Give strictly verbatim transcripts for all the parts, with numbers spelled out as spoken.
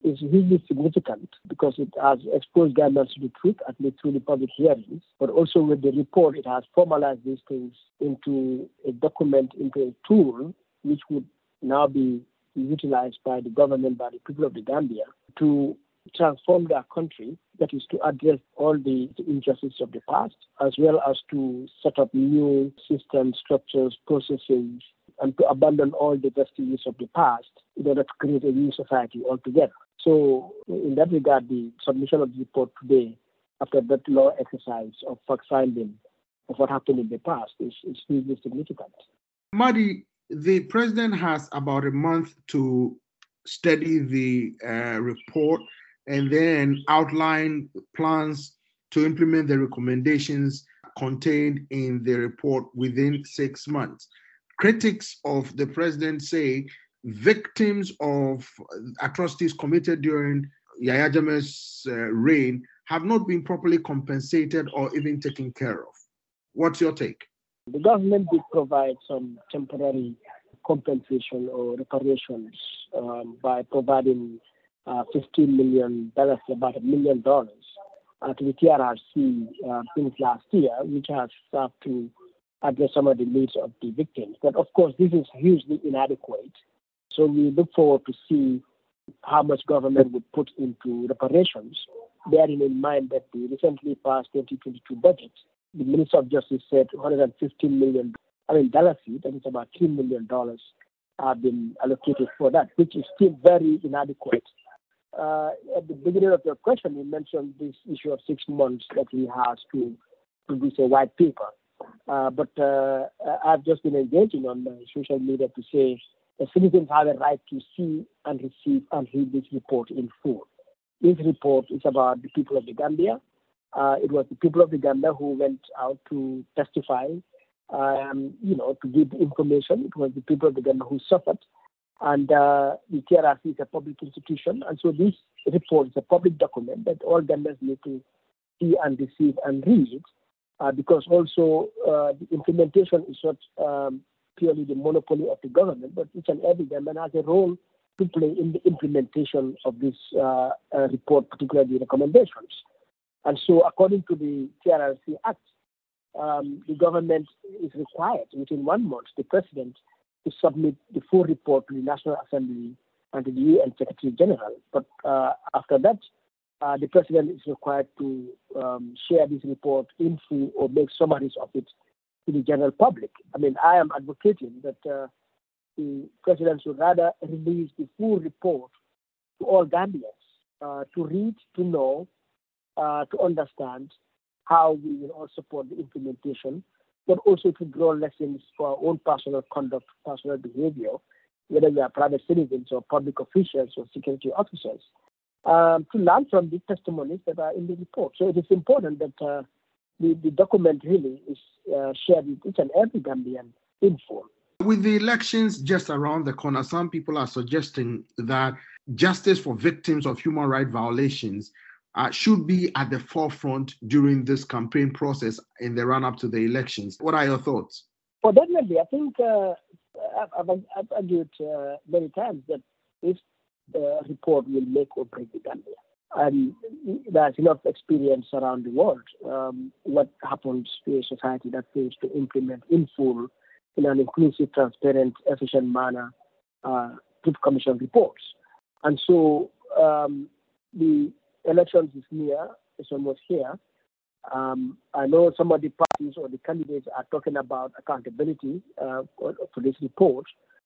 is hugely significant because it has exposed Gambians to the truth, at least through the public hearings, but also with the report, it has formalized these things into a document, into a tool, which would now be utilized by the government, by the people of the Gambia, to transform their country, that is to address all the injustices of the past, as well as to set up new systems, structures, processes, and to abandon all the vestiges of the past in order to create a new society altogether. So in that regard, the submission of the report today, after that law exercise of fact-finding of what happened in the past, is, is hugely significant. Mahdi, the president has about a month to study the uh, report and then outline plans to implement the recommendations contained in the report within six months. Critics of the president say victims of atrocities committed during Yahya Jammeh's uh, reign have not been properly compensated or even taken care of. What's your take? The government did provide some temporary compensation or reparations um, by providing uh, fifteen million dollars, about a million dollars, uh, to the T R R C uh, since last year, which has served to address some of the needs of the victims. But of course, this is hugely inadequate. So we look forward to see how much government would put into reparations, bearing in mind that the recently passed twenty twenty-two budget, the Minister of Justice said one hundred fifteen million dollars, I mean, dollar fee, that is about three million dollars, have been allocated for that, which is still very inadequate. Uh, at the beginning of your question, you mentioned this issue of six months that he has to produce a white paper. Uh, but uh, I've just been engaging on uh, social media to say that citizens have a right to see and receive and read this report in full. This report is about the people of the Gambia. Uh, it was the people of the Gambia who went out to testify, um, you know, to give the information. It was the people of the Gambia who suffered. And uh, the T R R C is a public institution. And so this report is a public document that all Gambians need to see and receive and read, uh, because also uh, the implementation is not um, purely the monopoly of the government, but each and every Gambian has a role to play in the implementation of this uh, uh, report, particularly the recommendations. And so according to the T R R C Act, um, the government is required within one month, the president, to submit the full report to the National Assembly and to the U N Secretary General. But uh, after that, uh, the president is required to um, share this report in full or make summaries of it to the general public. I mean, I am advocating that uh, the president should rather release the full report to all Gambians uh, to read, to know, uh, to understand how we will all support the implementation, but also to draw lessons for our own personal conduct, personal behavior, whether we are private citizens or public officials or security officers, um, to learn from the testimonies that are in the report. So it is important that uh, the, the document really is uh, shared with each and every Gambian in full. With the elections just around the corner, some people are suggesting that justice for victims of human rights violations Uh, should be at the forefront during this campaign process in the run-up to the elections. What are your thoughts? Well, definitely. I think uh, I've, I've argued uh, many times that this uh, report will make or break the Gambia. And there's enough experience around the world um, what happens to a society that fails to implement in full, in an inclusive, transparent, efficient manner, uh, Truth Commission reports. And so um, the elections is near, it's almost here. Um, I know some of the parties or the candidates are talking about accountability uh, for, for this report.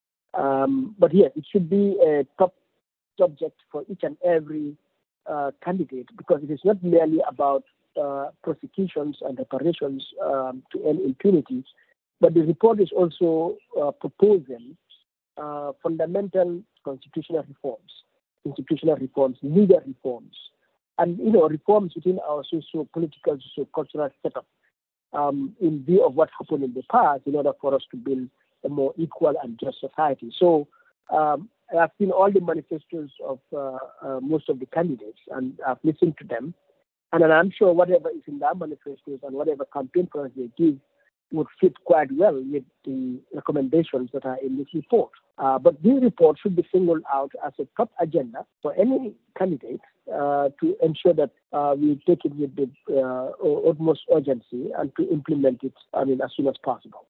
Um, but yes, it should be a top subject for each and every uh, candidate, because it is not merely about uh, prosecutions and reparations um, to end impunity, but the report is also uh, proposing uh, fundamental constitutional reforms, institutional reforms, legal reforms, and, you know, reforms within our socio-political, socio-cultural setup um, in view of what happened in the past in order for us to build a more equal and just society. So um, I've seen all the manifestos of uh, uh, most of the candidates, and I've listened to them. And I'm sure whatever is in their manifestos and whatever campaign plans they give would fit quite well with the recommendations that are in this report. Uh, but this report should be singled out as a top agenda for any candidate uh, to ensure that uh, we take it with the uh, utmost urgency and to implement it, I mean, as soon as possible.